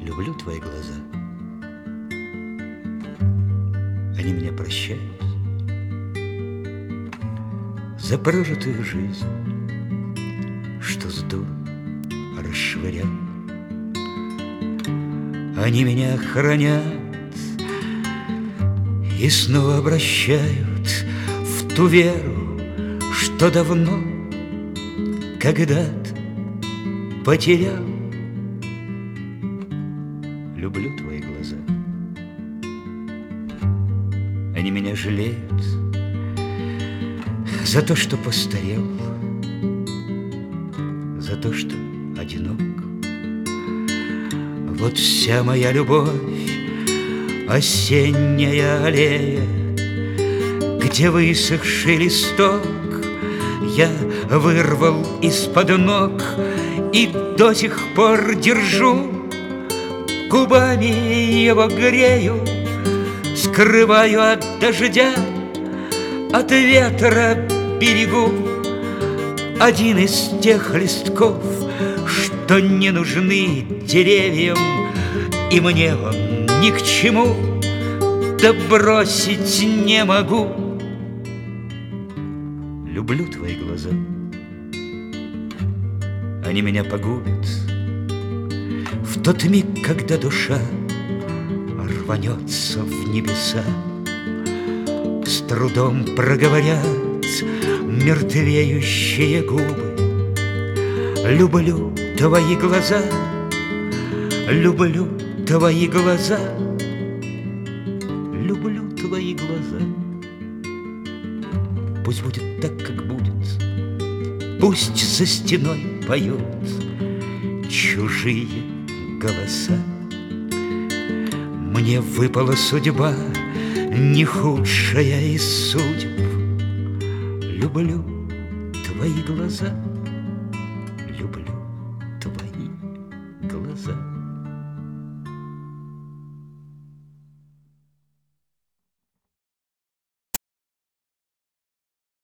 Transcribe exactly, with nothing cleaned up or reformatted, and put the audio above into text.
люблю твои глаза. Они меня прощают за прожитую жизнь, что с дуру расшвырял. Они меня хранят и снова обращают в ту веру, что давно когда-то потерял. Люблю твои глаза. Они меня жалеют за то, что постарел, за то, что одинок. Вот вся моя любовь, осенняя аллея, где высохший листок я вырвал из-под ног и до сих пор держу. Губами его грею, скрываю от дождя, от ветра берегу. Один из тех листков, что не нужны деревьям, и мне он ни к чему, да бросить не могу. Люблю твои глаза. Они меня погубят в тот миг, когда душа рванется в небеса. С трудом проговорят мертвеющие губы: люблю твои глаза, люблю твои глаза, люблю твои глаза. Пусть будет так, как будет, пусть за стеной поют чужие голоса. Мне выпала судьба, не худшая из судеб. Люблю твои глаза, люблю твои глаза.